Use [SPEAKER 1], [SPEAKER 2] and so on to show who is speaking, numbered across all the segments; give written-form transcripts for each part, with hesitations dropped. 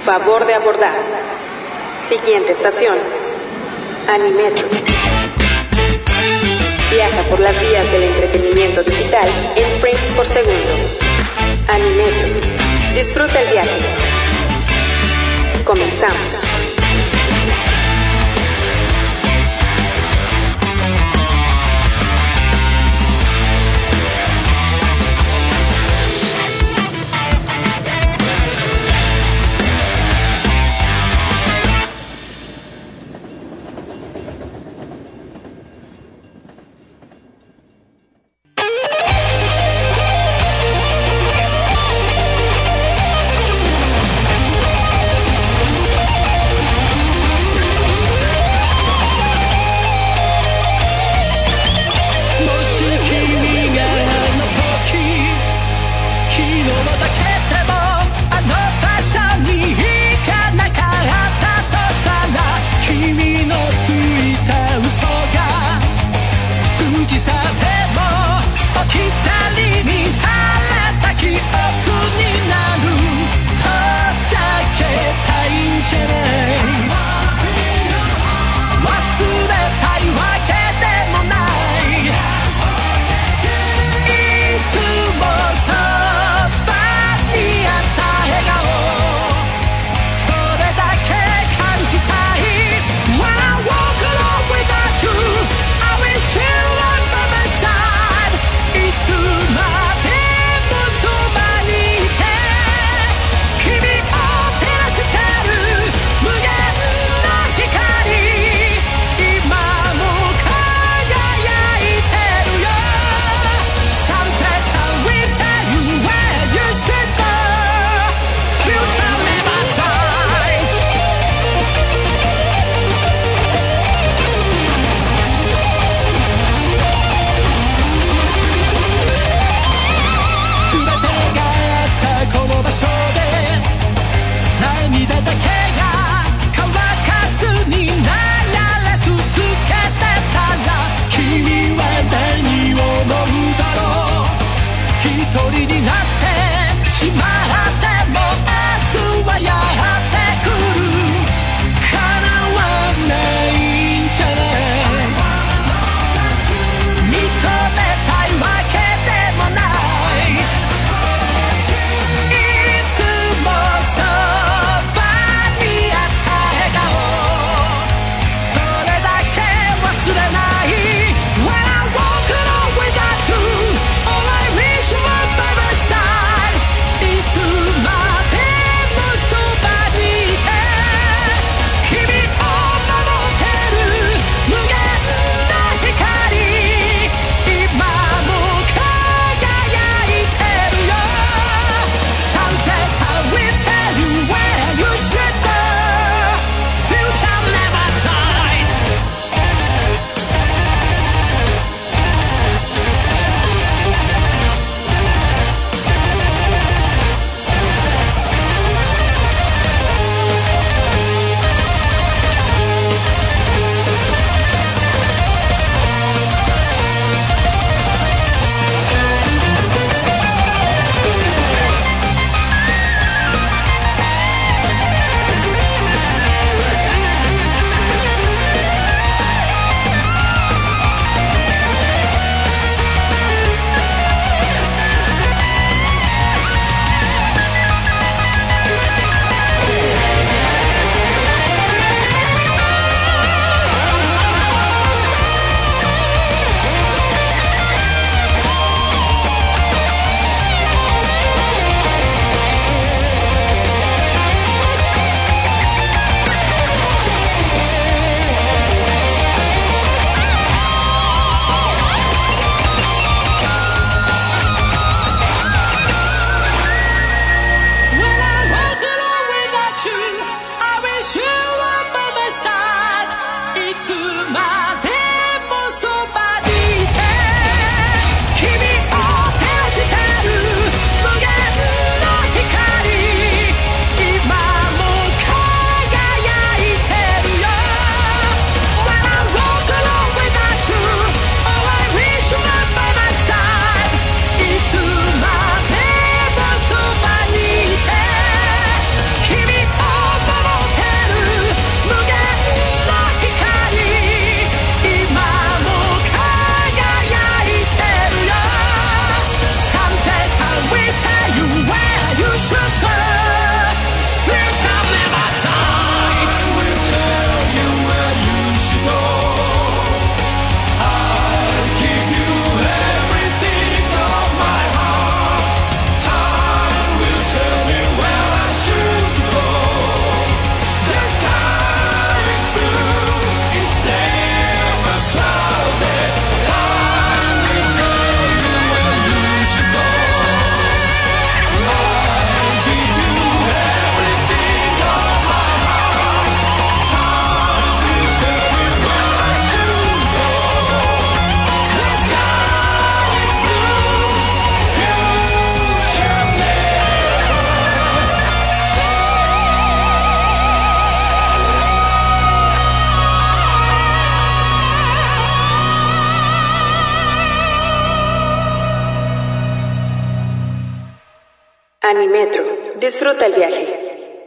[SPEAKER 1] Favor de abordar. Siguiente estación. Animetro. Viaja por las vías del entretenimiento digital en frames por segundo. Animetro. Disfruta el viaje. Comenzamos. Animetro, disfruta el viaje.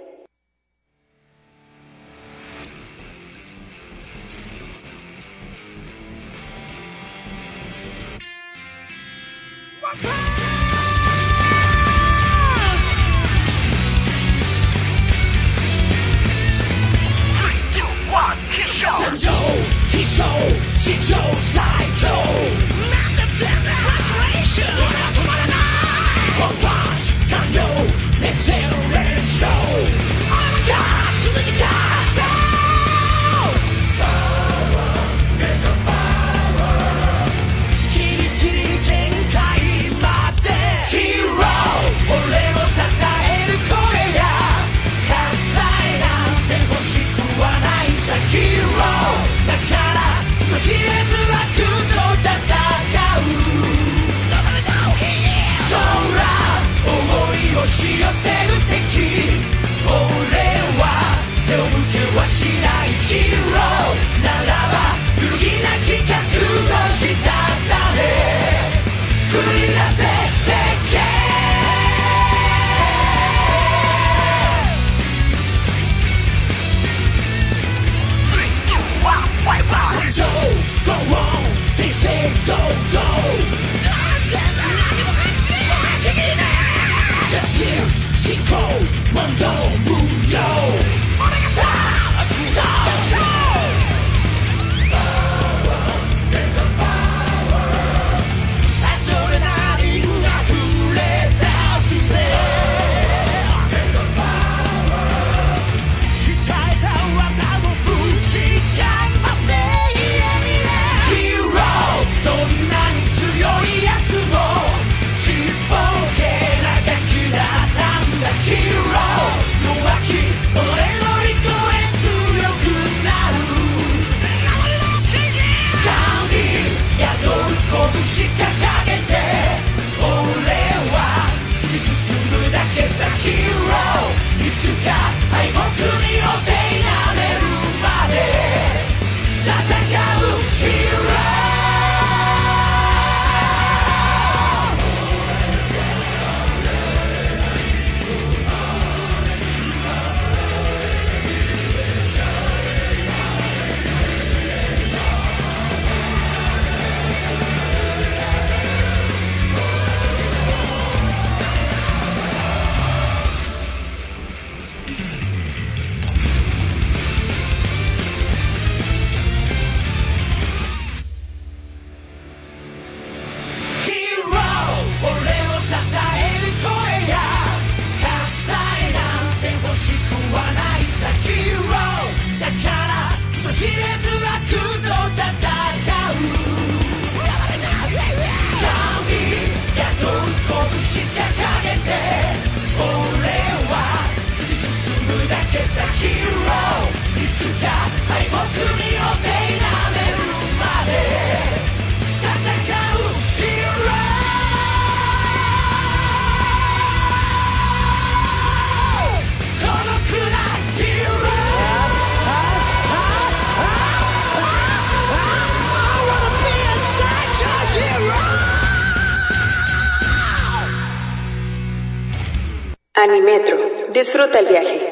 [SPEAKER 1] Animetro, disfruta el viaje.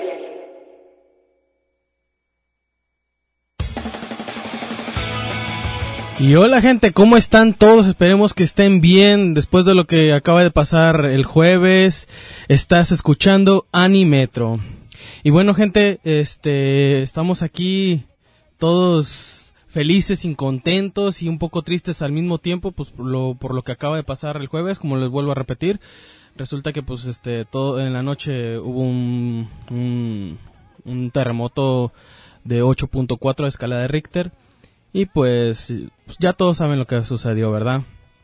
[SPEAKER 2] Y hola gente, ¿cómo están todos? Esperemos que estén bien después de lo que acaba de pasar el jueves. Estás escuchando Animetro. Y bueno gente, estamos aquí todos felices, incontentos y un poco tristes al mismo tiempo, pues por lo que acaba de pasar el jueves, como les vuelvo a repetir. Resulta que pues todo en la noche hubo un terremoto de 8.4 a escala de Richter y pues ya todos saben lo que sucedió, ¿verdad?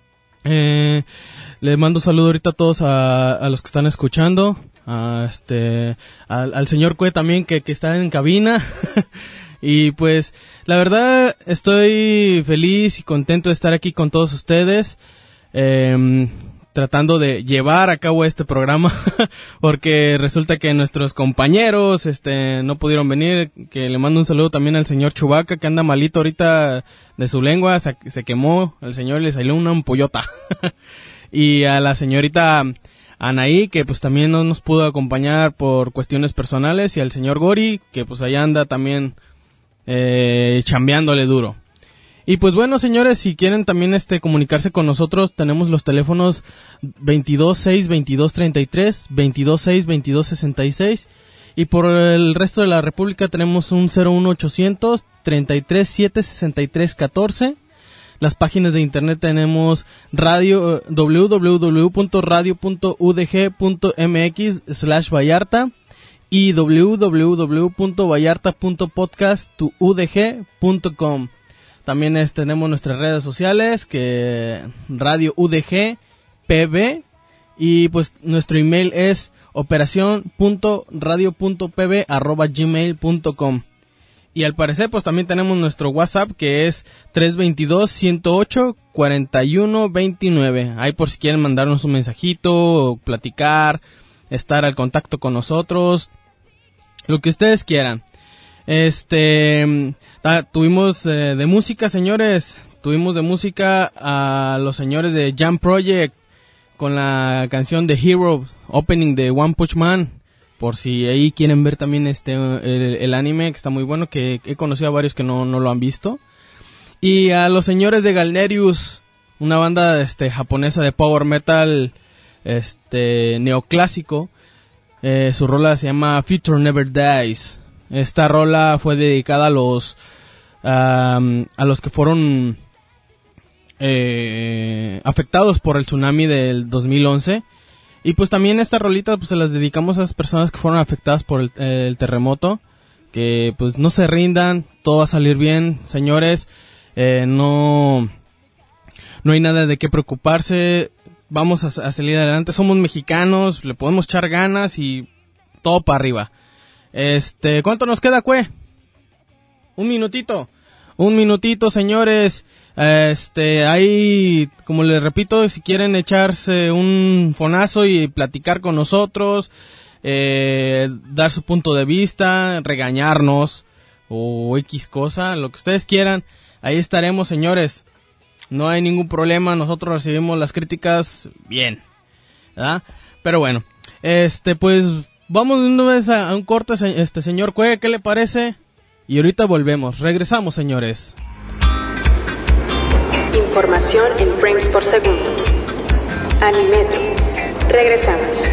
[SPEAKER 2] Les mando un saludo ahorita a todos a los que están escuchando, al señor Cue también que está en cabina. Y pues la verdad estoy feliz y contento de estar aquí con todos ustedes. Tratando de llevar a cabo este programa porque resulta que nuestros compañeros no pudieron venir, que le mando un saludo también al señor Chubaca que anda malito ahorita de su lengua, se quemó, el señor le salió una ampollota y a la señorita Anaí, que pues también no nos pudo acompañar por cuestiones personales, y al señor Gori, que pues allá anda también chambeándole duro. Y pues bueno, señores, si quieren también comunicarse con nosotros, tenemos los teléfonos 226-2233, 226-2266, y por el resto de la República tenemos un 01800 337-6314. Las páginas de internet tenemos www.radio.udg.mx/Vallarta y www.vallarta.podcast.udg.com. También tenemos nuestras redes sociales, que Radio UDG PB, y pues nuestro email es operacion.radio.pb@gmail.com. Y al parecer pues también tenemos nuestro WhatsApp, que es 322-108-4129. Ahí por si quieren mandarnos un mensajito, platicar, estar al contacto con nosotros, lo que ustedes quieran. Tuvimos de música, señores. Tuvimos de música a los señores de Jam Project con la canción de Hero, opening de One Punch Man. Por si ahí quieren ver también el anime, que está muy bueno, que he conocido a varios que no lo han visto. Y a los señores de Galnerius, una banda japonesa de power metal neoclásico. Su rola se llama Future Never Dies. Esta rola fue dedicada a los que fueron afectados por el tsunami del 2011. Y pues también esta rolita pues se las dedicamos a esas personas que fueron afectadas por el terremoto. Que pues no se rindan, todo va a salir bien, señores. No hay nada de qué preocuparse. Vamos a salir adelante. Somos mexicanos, le podemos echar ganas y todo para arriba. ¿Cuánto nos queda, Cue? Un minutito, señores. Ahí, como les repito, si quieren echarse un fonazo y platicar con nosotros, dar su punto de vista, regañarnos o X cosa, lo que ustedes quieran, ahí estaremos, señores. No hay ningún problema, nosotros recibimos las críticas bien, ¿verdad? Pero bueno, pues vamos de una vez a un corte, señor Cue, ¿qué le parece? Y ahorita volvemos, regresamos, señores.
[SPEAKER 1] Información en frames por segundo. Animetro. Regresamos.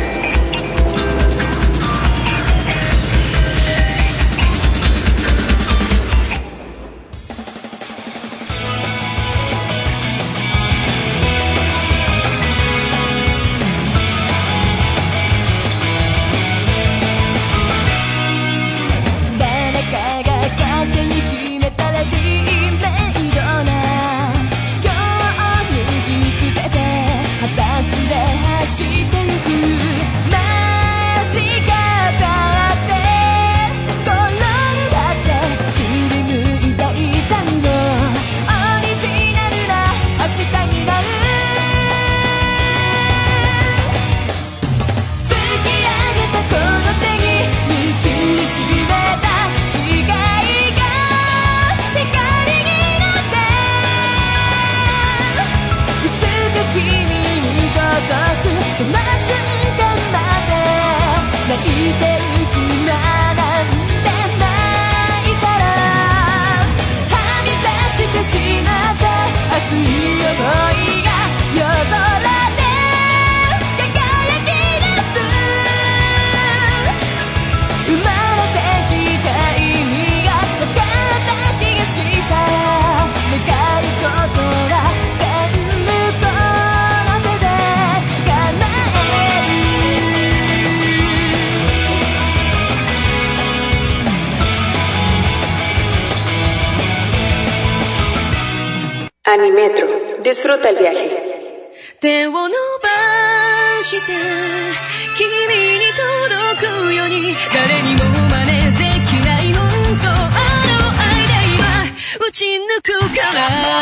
[SPEAKER 1] Animetro, disfruta el viaje.
[SPEAKER 3] 手を伸ばして君に届くように誰にも真似できない本当の愛で今打ち抜くから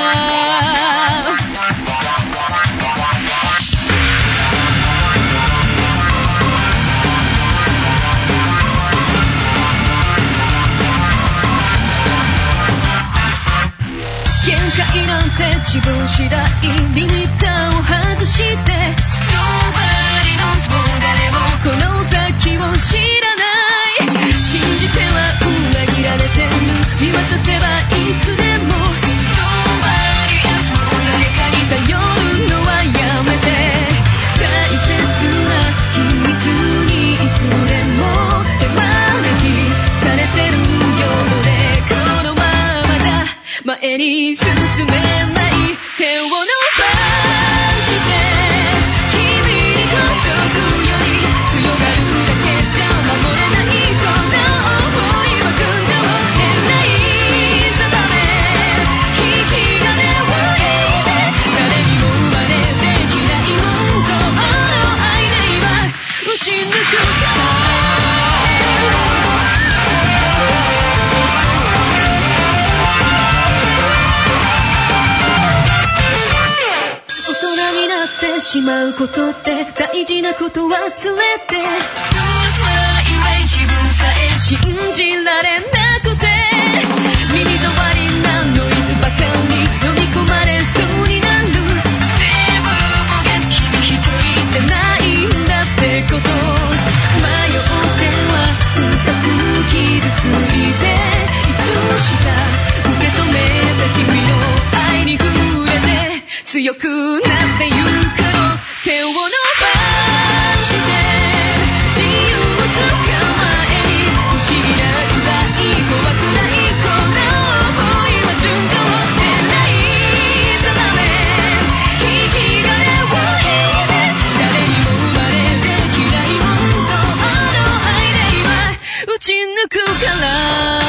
[SPEAKER 3] 限界なんて自分次第リミッターを外して Nobody knows what 前に進めない手を伸ばして君に届くより強がるだけじゃ守れないこんな想いは群青変ない定め引き金を引いて誰にも真似できない本当の愛で今打ち抜くからしまうことって大事なこと忘れて自分さえ信じられなくて耳障りなノイズばかり飲み込まれそうになるでも君一人じゃないんだってこと迷っては深く傷ついていつしか受け止めた君の愛に触れて強くなってゆく手を伸ばして自由を捕まえに不思議なくらい怖くないこんな想いは順序出ない定め引き金を引いて誰にも生まれできない本当の愛で今打ち抜くから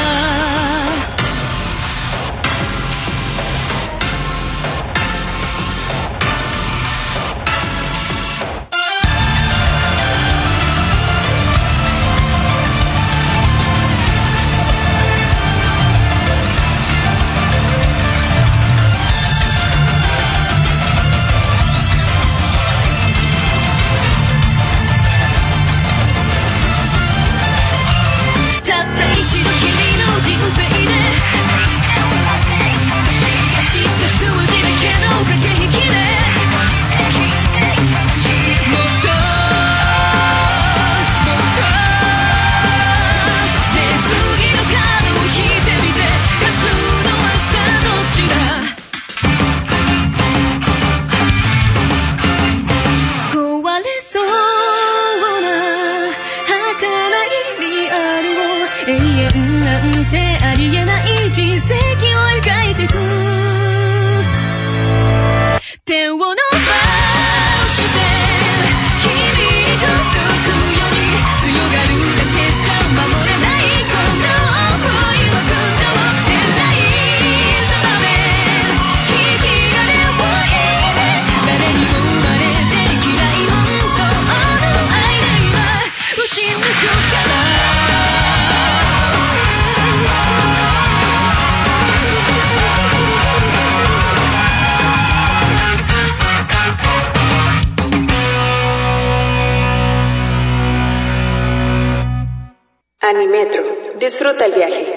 [SPEAKER 1] Animetro, disfruta el viaje.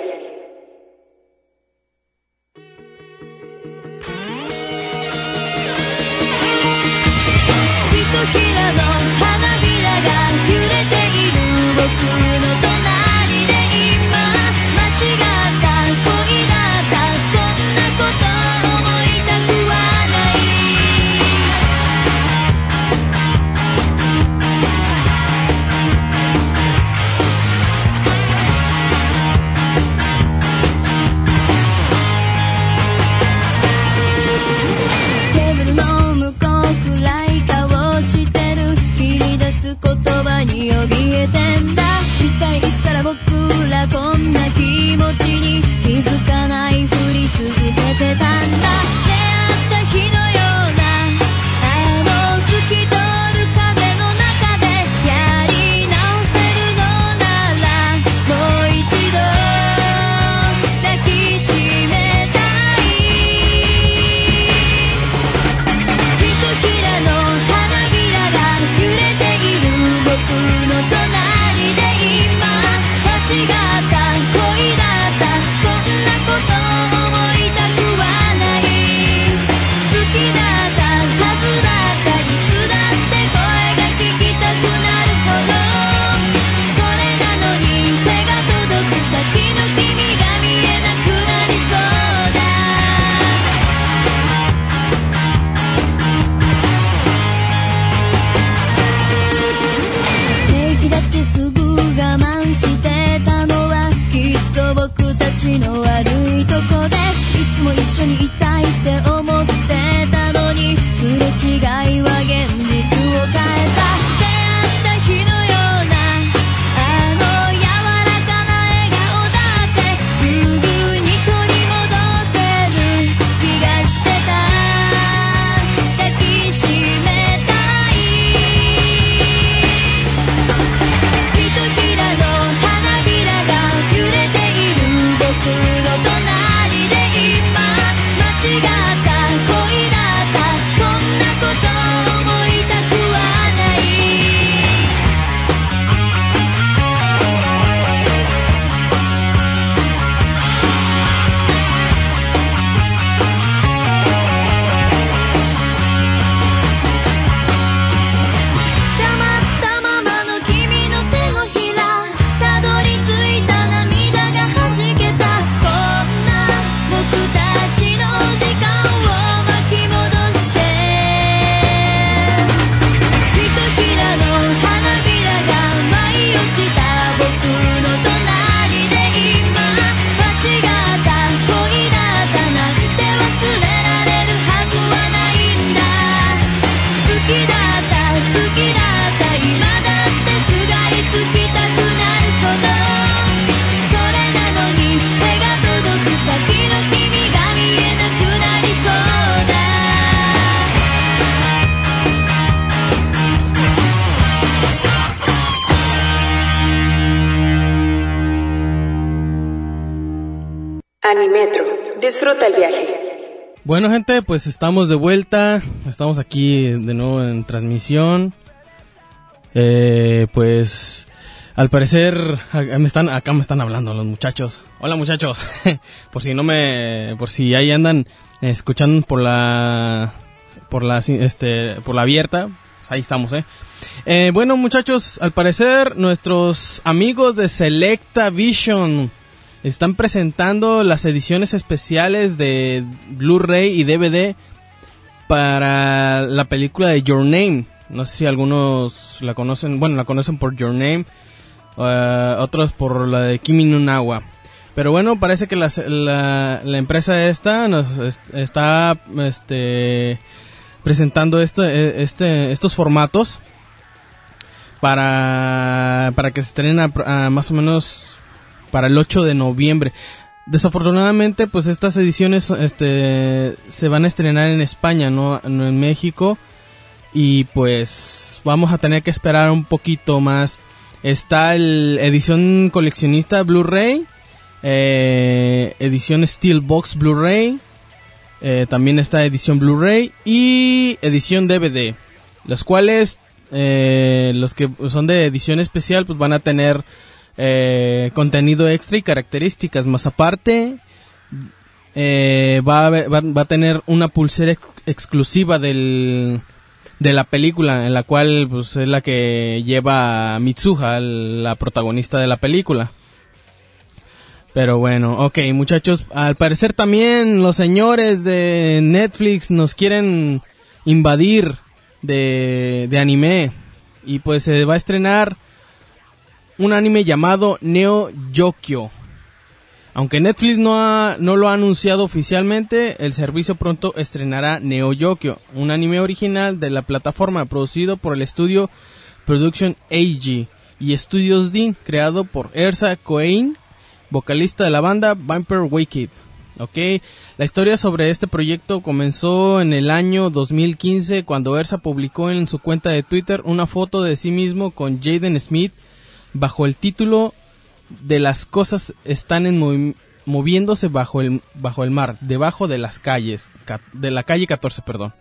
[SPEAKER 3] Got that,
[SPEAKER 1] Animetro, disfruta el viaje.
[SPEAKER 2] Bueno, gente, pues estamos de vuelta. Estamos aquí de nuevo en transmisión. Pues al parecer acá me están hablando los muchachos. Hola, muchachos. por si ahí andan escuchando por la abierta, pues ahí estamos, bueno, muchachos, al parecer nuestros amigos de Selecta Vision están presentando las ediciones especiales de Blu-ray y DVD para la película de Your Name. No sé si algunos la conocen, la conocen por Your Name, otros por la de Kimi no Na wa. Pero bueno, parece que la empresa esta nos está presentando estos formatos para que se estrenen más o menos para el 8 de noviembre. Desafortunadamente, pues estas ediciones se van a estrenar en España, no en México, y pues vamos a tener que esperar un poquito más. Está la edición coleccionista Blu-ray, edición Steelbox Blu-ray, también está edición Blu-ray y edición DVD, los cuales los que son de edición especial pues van a tener contenido extra y características más aparte. Va a tener una pulsera exclusiva de la película, en la cual pues es la que lleva Mitsuha, la protagonista de la película. Pero bueno, ok, muchachos, al parecer también los señores de Netflix nos quieren invadir de anime, y pues se va a estrenar un anime llamado Neo Yokio. Aunque Netflix no lo ha anunciado oficialmente, el servicio pronto estrenará Neo Yokio, un anime original de la plataforma producido por el estudio Production AG y Studios Dean, creado por Ersa Koein, vocalista de la banda Vampire Wicked. Okay. La historia sobre este proyecto comenzó en el año 2015 cuando Ersa publicó en su cuenta de Twitter una foto de sí mismo con Jaden Smith bajo el título de las cosas están moviéndose bajo el mar, debajo de las calles, de la calle 14, perdón.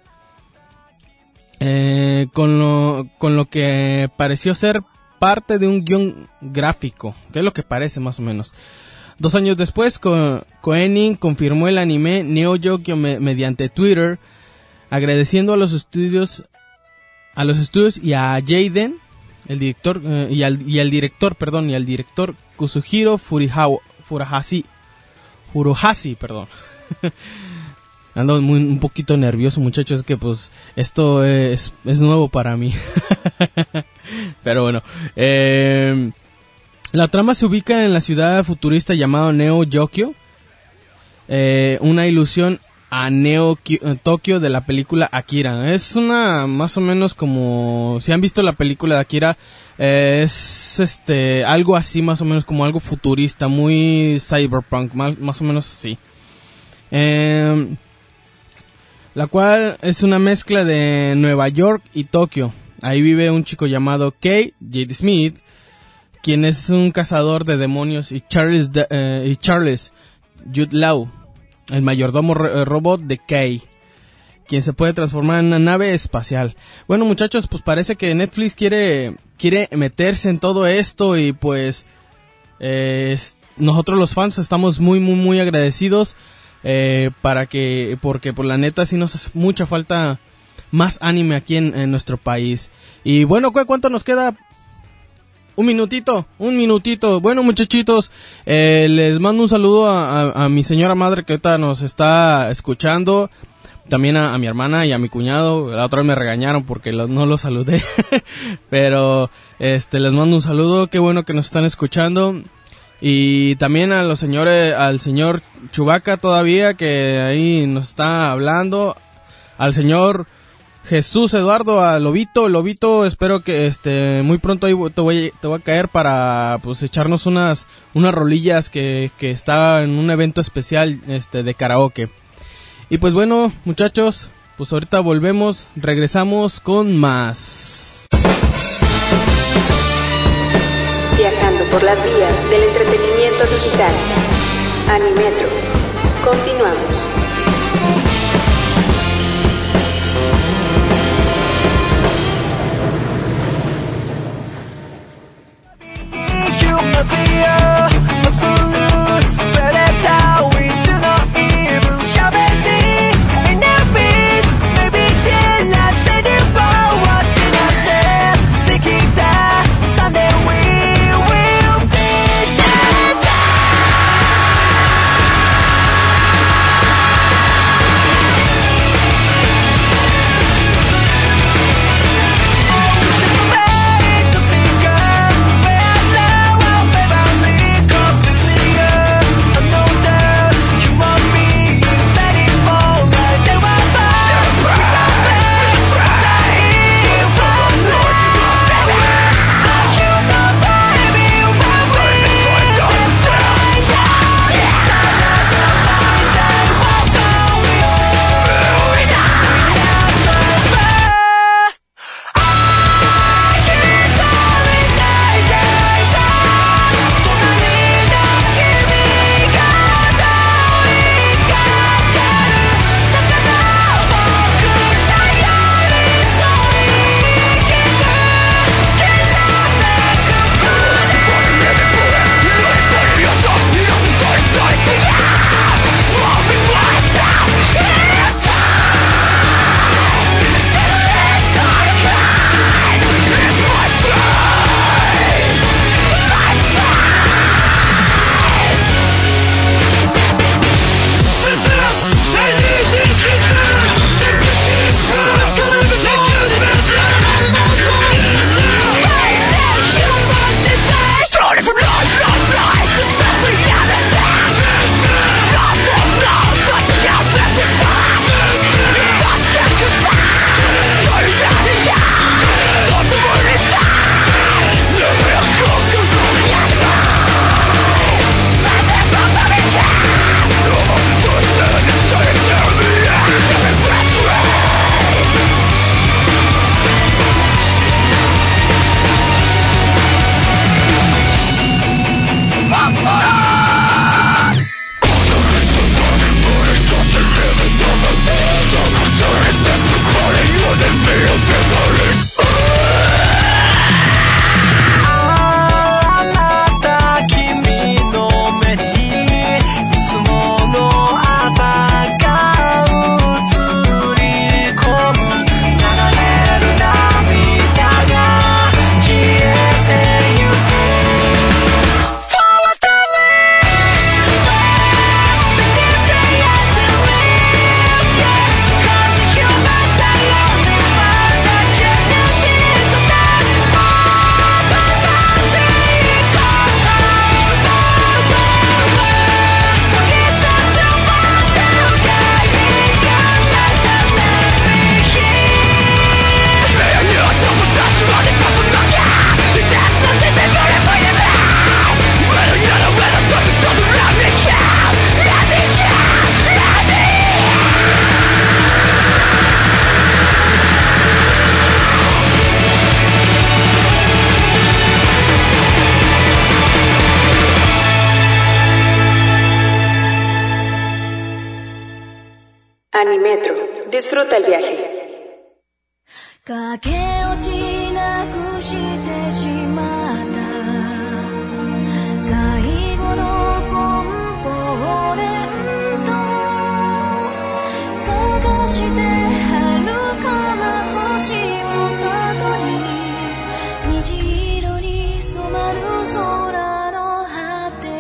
[SPEAKER 2] Con lo que pareció ser parte de un guión gráfico, que es lo que parece más o menos. 2 años después, Koenig confirmó el anime Neo Yokio mediante Twitter, agradeciendo a los estudios y a Jaden, el director, y al director Kazuhiro Furuhashi, perdón. Ando un poquito nervioso, muchachos, es que pues esto es nuevo para mí. Pero bueno, la trama se ubica en la ciudad futurista llamada Neo Yokio, una ilusión a Neo Tokio de la película Akira. Es una más o menos como, si han visto la película de Akira, es algo así, más o menos como algo futurista, muy cyberpunk, más o menos así. La cual es una mezcla de Nueva York y Tokio. Ahí vive un chico llamado Kei J. Smith, quien es un cazador de demonios, y Charles Jude Law, el mayordomo robot de Kei, quien se puede transformar en una nave espacial. Bueno, muchachos, pues parece que Netflix quiere meterse en todo esto, y pues nosotros los fans estamos muy muy muy agradecidos, porque por la neta sí nos hace mucha falta más anime aquí en nuestro país. Y bueno, ¿cuánto nos queda? Un minutito. Bueno, muchachitos, les mando un saludo a mi señora madre que ahorita nos está escuchando. También a mi hermana y a mi cuñado. La otra vez me regañaron porque no los saludé. Pero les mando un saludo. Qué bueno que nos están escuchando. Y también a los señores, al señor Chubaca todavía, que ahí nos está hablando. Al señor Jesús Eduardo, a Lobito, espero que muy pronto ahí te voy a caer para pues echarnos unas rolillas que está en un evento especial de karaoke. Y pues bueno, muchachos, pues ahorita regresamos con más.
[SPEAKER 1] Viajando por las vías del entretenimiento digital. Animetro. Continuamos. Animetro, disfruta el viaje.
[SPEAKER 3] 駆け落ちなくしてしまった最後のコンポーネント探して遥かな星をたどり虹色に染まる空の果て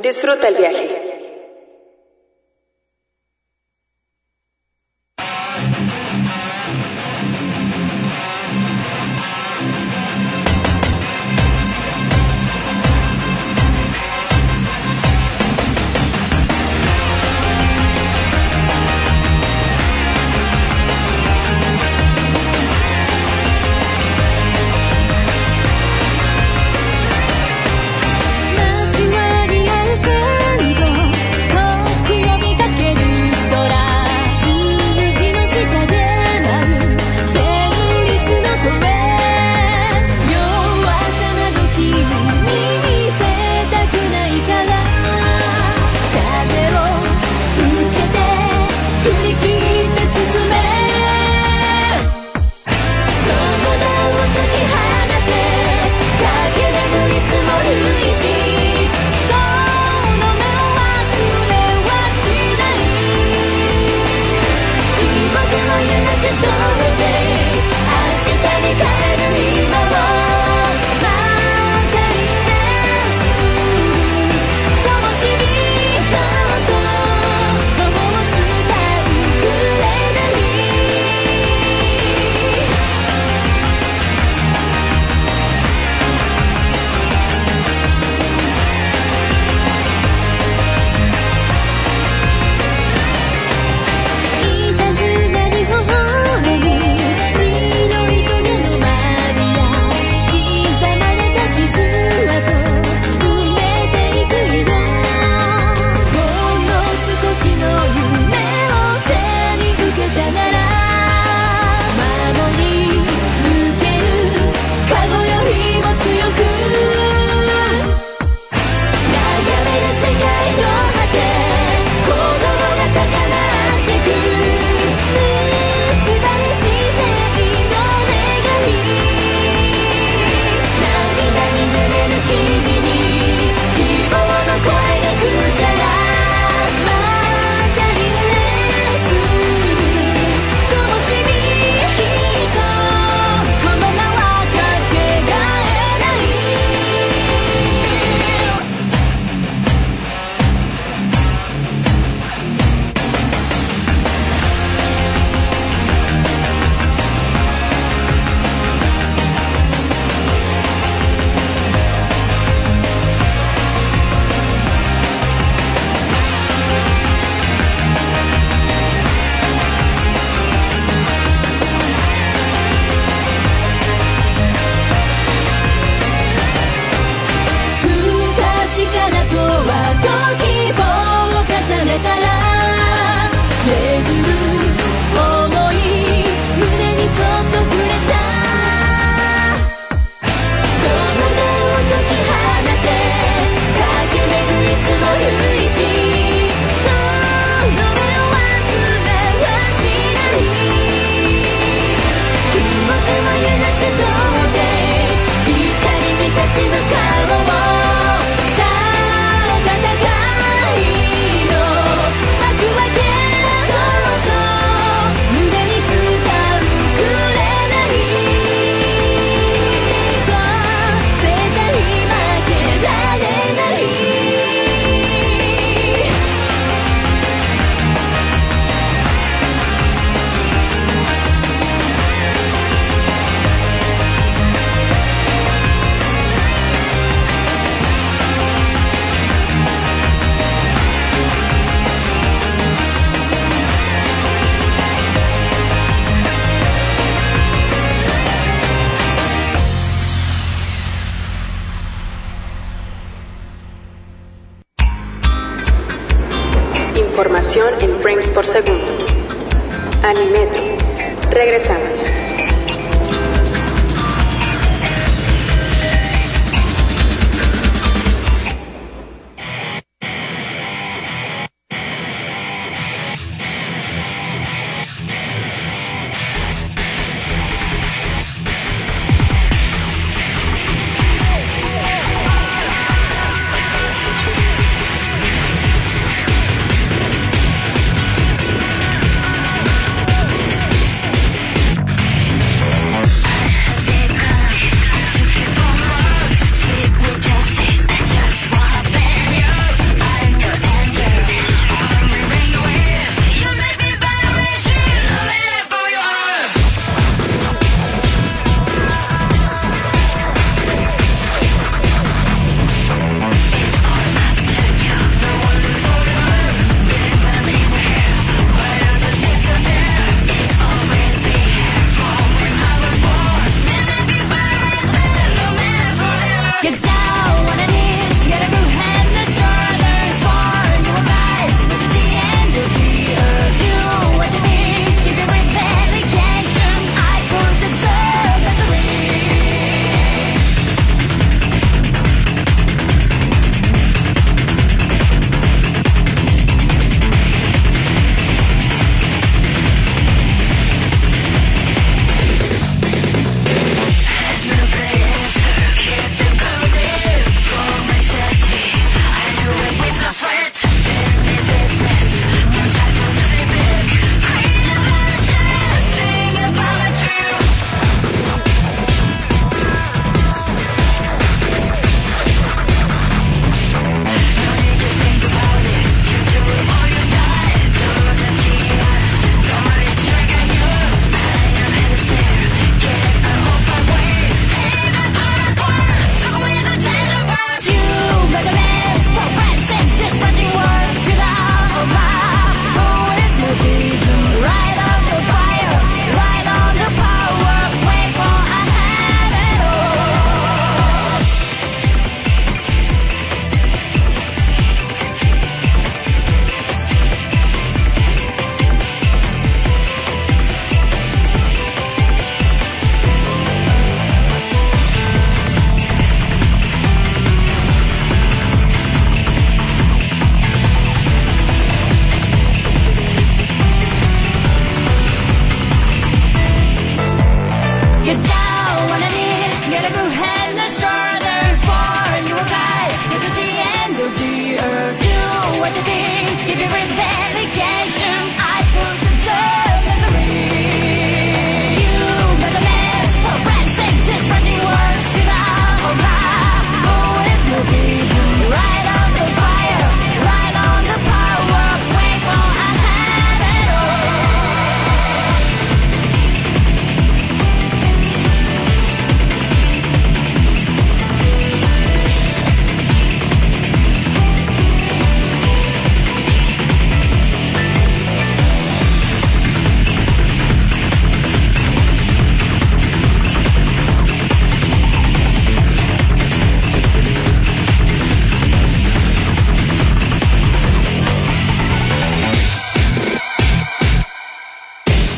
[SPEAKER 1] Disfruta el viaje. Información en frames por segundo. Animetro. Regresamos.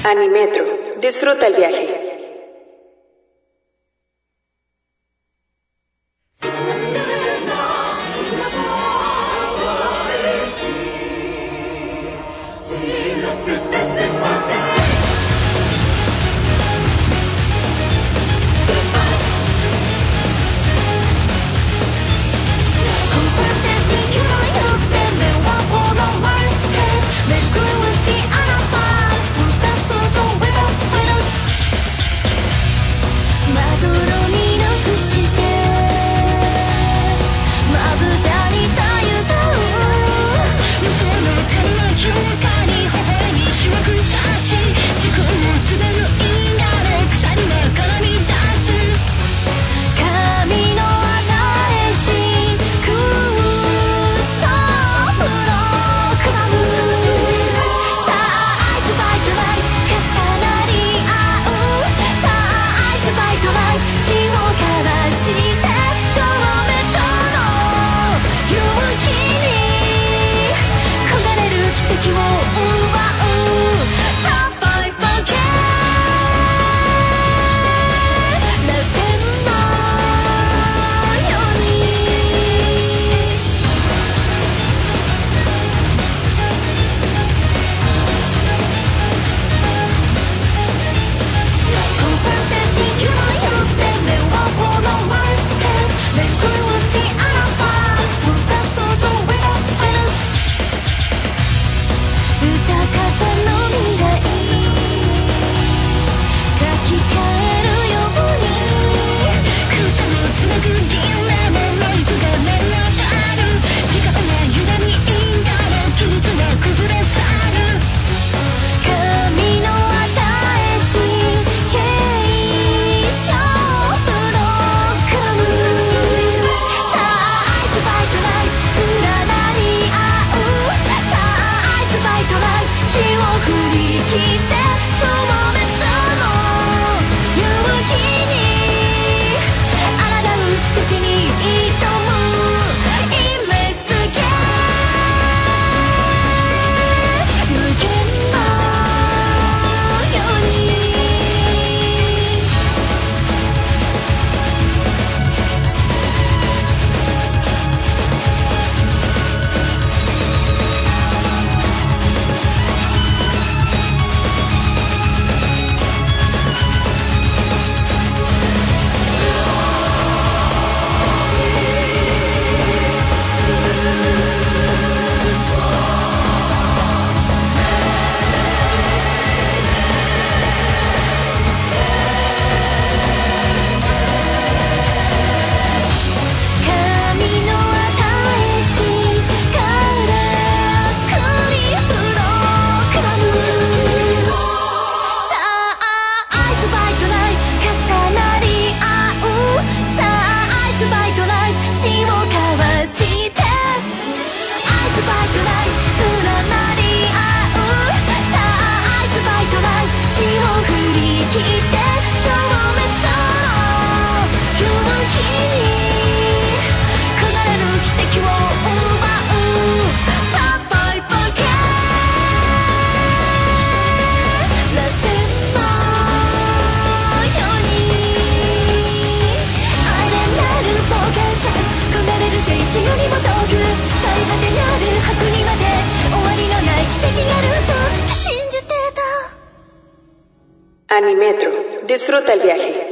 [SPEAKER 1] Animetro, disfruta el viaje. Animetro, disfruta el viaje.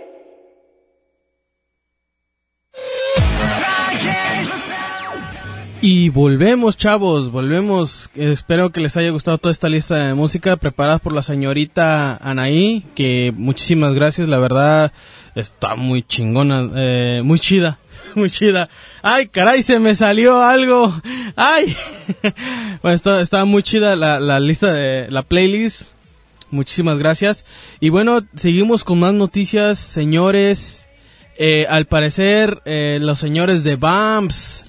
[SPEAKER 2] Y volvemos, chavos, volvemos. Espero que les haya gustado toda esta lista de música preparada por la señorita Anaí, que muchísimas gracias, la verdad está muy chingona, muy chida, muy chida. Ay, caray, se me salió algo. Ay. Bueno, estaba muy chida la lista de la playlist. Muchísimas gracias. Y bueno, seguimos con más noticias, señores. Al parecer, los señores de BAMS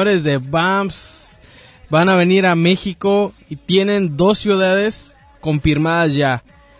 [SPEAKER 2] van a venir a México y tienen 2 ciudades confirmadas ya.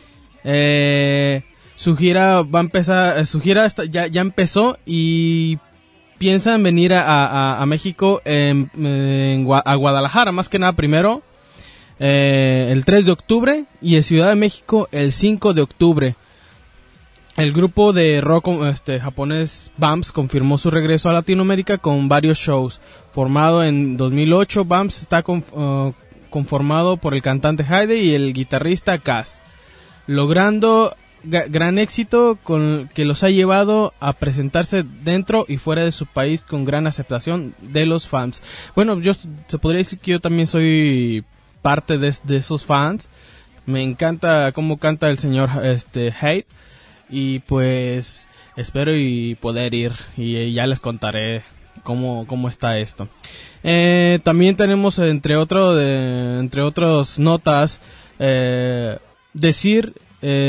[SPEAKER 2] Su gira va a empezar, ya empezó y piensan venir a México, a Guadalajara más que nada primero. el 3 de octubre y en Ciudad de México el 5 de octubre. El grupo de rock japonés BAMS confirmó su regreso a Latinoamérica con varios shows. Formado en 2008, BAMS está conformado por el cantante Hyde y el guitarrista Kaz, logrando gran éxito con que los ha llevado a presentarse dentro y fuera de su país con gran aceptación de los fans. Bueno, se podría decir que yo también soy parte de esos fans. Me encanta cómo canta el señor Hyde. Y pues espero y poder ir y ya les contaré cómo está esto. También tenemos entre otras notas decir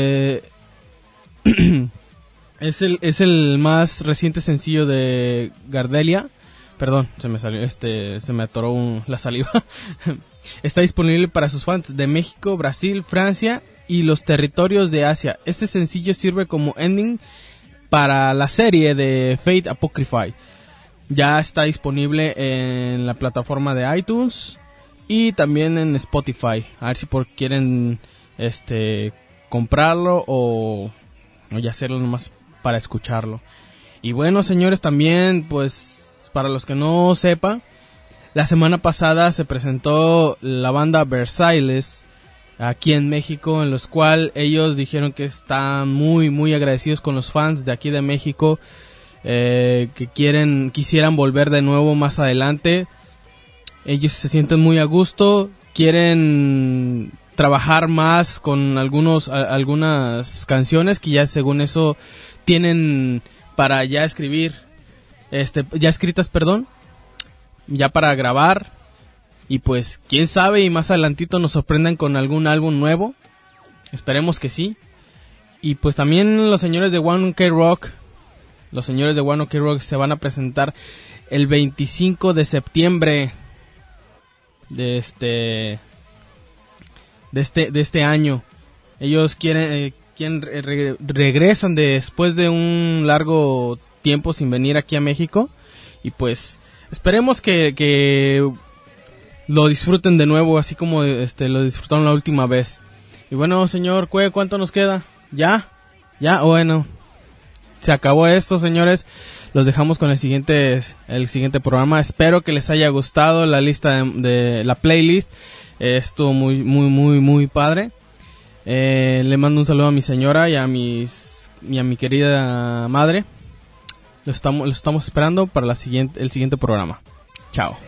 [SPEAKER 2] es el más reciente sencillo de Gardelia. Perdón, se me atoró la saliva. Está disponible para sus fans de México, Brasil, Francia y los territorios de Asia. Este sencillo sirve como ending para la serie de Fate Apocrypha. Ya está disponible en la plataforma de iTunes y también en Spotify. A ver si quieren comprarlo o ya hacerlo nomás para escucharlo. Y bueno, señores, también pues para los que no sepan, la semana pasada se presentó la banda Versailles aquí en México, en los cual ellos dijeron que están muy muy agradecidos con los fans de aquí de México, que quisieran volver de nuevo más adelante. Ellos se sienten muy a gusto, quieren trabajar más con algunas canciones que ya según eso tienen para ya escritas, ya para grabar. Y pues, quién sabe, y más adelantito nos sorprendan con algún álbum nuevo. Esperemos que sí. Y pues también los señores de One Ok Rock se van a presentar el 25 de septiembre de este año. Ellos regresan después de un largo tiempo sin venir aquí a México. Y pues, esperemos que lo disfruten de nuevo, así como lo disfrutaron la última vez. Y bueno, señor Cue, ¿cuánto nos queda? ¿Ya? Bueno, se acabó esto, señores. Los dejamos con el siguiente programa. Espero que les haya gustado la lista de la playlist. Estuvo muy muy muy muy padre. Le mando un saludo a mi señora y a mi querida madre. Los estamos esperando para el siguiente programa. Chao.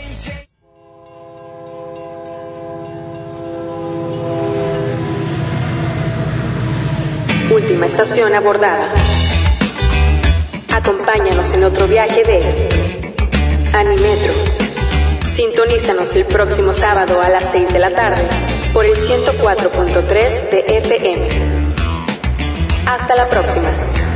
[SPEAKER 1] Última estación abordada. Acompáñanos en otro viaje de Animetro. Sintonízanos el próximo sábado a las 6 de la tarde por el 104.3 de FM. Hasta la próxima.